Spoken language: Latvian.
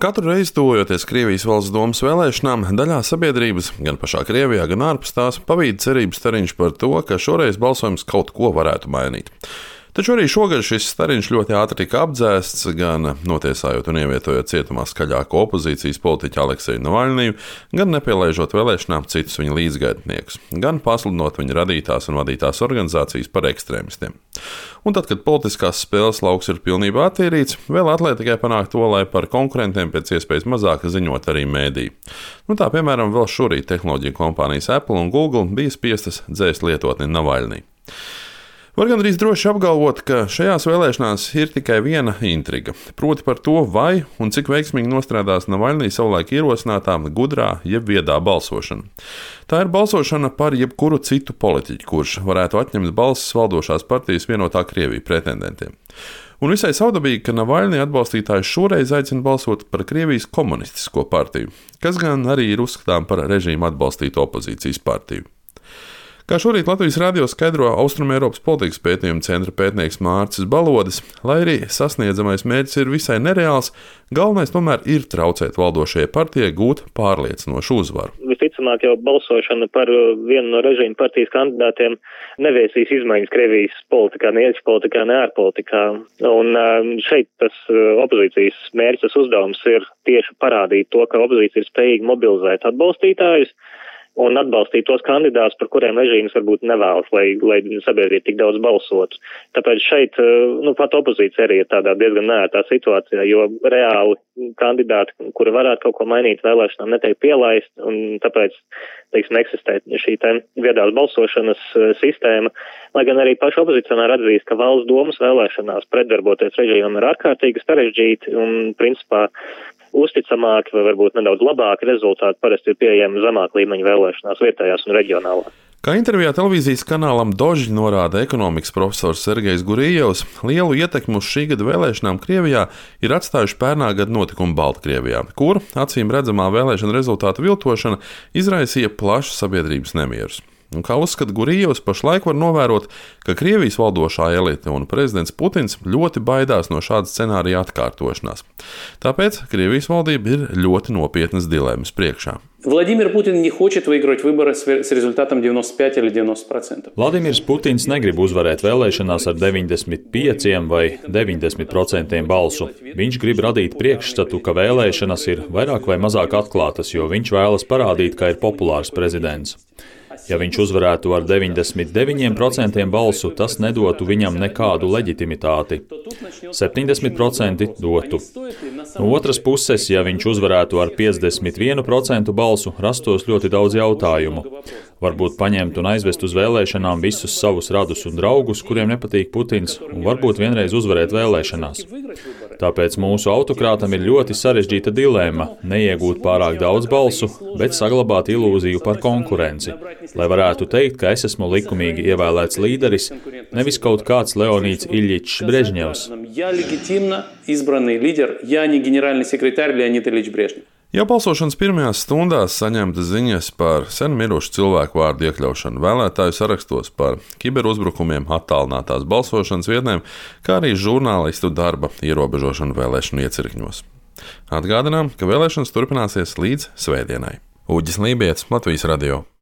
Katru reizi tuvojoties Krievijas valsts domas vēlēšanām, daļā sabiedrības, gan pašā Krievijā, gan ārpus tās, pavīd cerības stariņš par to, ka šoreiz balsojums kaut ko varētu mainīt. Taču arī šogad šis stariņš ļoti ātri tika apdzēsts, gan notiesājot un ievietojot cietumā skaļāko opozīcijas politiķu Alekseju Navaļniju, gan nepielaižot vēlēšanām citus viņa līdzgaitniekus, gan pasludinot viņa radītās un vadītās organizācijas par ekstrēmistiem. Un tad, kad politiskās spēles lauks ir pilnībā attīrīts, vēl atliek tikai panākt to, lai par konkurentiem pēc iespējas mazāk ziņot arī mēdī. Tā, piemēram, vēl šorīt tehnoloģiju kompānijas Apple un Google bija spiestas dzēst lietotni Navaļniju. Var gandrīz droši apgalvot, ka šajās vēlēšanās ir tikai viena intriga, proti par to, vai un cik veiksmīgi nostrādās Navaļnija savulaik ierosinātā gudrā jeb viedā balsošana. Tā ir balsošana par jebkuru citu politiķu, kurš varētu atņemt balsis valdošās partijas Vienotā Krievija pretendentiem. Un visai savdabīgi, ka Navaļnija atbalstītājs šoreiz aicina balsot par Krievijas komunistisko partiju, kas gan arī ir uzskatām par režīmu atbalstītu opozīcijas partiju. Kā šorīt Latvijas radio skaidro Austrumeiropas politikas pētījuma centra pētnieks Mārcis Balodis, lai arī sasniedzamais mērķis ir visai nereāls, galvenais tomēr ir traucēt valdošajai partijai gūt pārliecinošu uzvaru. Visticamāk jau balsošana par vienu no režīma partijas kandidātiem neviesīs izmaiņas Krievijas politikā, ne iekšpolitikā, politikā, ne ārpolitikā. Un šeit tas opozīcijas mērķis, tas uzdevums ir tieši parādīt to, ka opozīcija ir spējīga mobilizēt atbalstītājus un atbalstīt tos kandidātus, par kuriem režīms varbūt nevēlas, lai sabiedrība tik daudz balsotu. Tāpēc šeit pat opozīcija arī ir tādā diezgan neērtā situācijā, jo reāli kandidāti, kuri varētu kaut ko mainīt vēlēšanām, netiek pielaist, un tāpēc, eksistē šī viedās balsošanas sistēma, lai gan arī paši opozicionāri atzīst, ka valsts domas vēlēšanās pretdarboties režīmam ir ārkārtīgi sarežģīti un, principā, uzticamāki vai varbūt nedaudz labāki rezultāti parasti ir pieejami zemāk līmeņa vēlēšanās vietējās un reģionālā. Kā intervijā televīzijas kanālam Dožģi norāda ekonomikas profesors Sergejs Gurijevs, lielu ietekmi uz šī gada vēlēšanām Krievijā ir atstājuši pērnā gada notikumi Baltkrievijā, kur acīm redzamā vēlēšana rezultātu viltošana izraisīja plašus sabiedrības nemierus. Un kā uzskata Gurijevs, pašlaik var novērot, ka Krievijas valdošā elite un prezidents Putins ļoti baidās no šāda scenārija atkārtošanās. Tāpēc Krievijas valdība ir ļoti nopietnas dilemmas priekšā. Владимир Путин не хочет выиграть выборы с результатом 95 или 90%. Vladimirs Putins negrib uzvarēt vēlēšanās ar 95 vai 90% balsu. Viņš grib radīt priekšstatu, ka vēlēšanas ir vairāk vai mazāk atklātas, jo viņš vēlas parādīt, ka ir populārs prezidents. Ja viņš uzvarētu ar 99% balsu, tas nedotu viņam nekādu leģitimitāti. 70% dotu. No otras puses, ja viņš uzvarētu ar 51% balsu, rastos ļoti daudz jautājumu. Varbūt paņemt un aizvest uz vēlēšanām visus savus radus un draugus, kuriem nepatīk Putins, un varbūt vienreiz uzvarēt vēlēšanās. Tāpēc mūsu autokrātam ir ļoti sarežģīta dilemma – neiegūt pārāk daudz balsu, bet saglabāt ilūziju par konkurenci, lai varētu teikt, ka es esmu likumīgi ievēlēts līderis, nevis kaut kāds Leonīds Iļļičs Brežņevs. Jau balsošanas pirmajās stundās saņemtas ziņas par sen mirušu cilvēku vārdu iekļaušanu vēlētāju sarakstos, par kiberuzbrukumiem attālinātās balsošanas vietnēm, kā arī žurnālistu darba ierobežošanu vēlēšanu iecirkņos. Atgādinām, ka vēlēšanas turpināsies līdz svētdienai. Uģis Lībietis, Latvijas radio.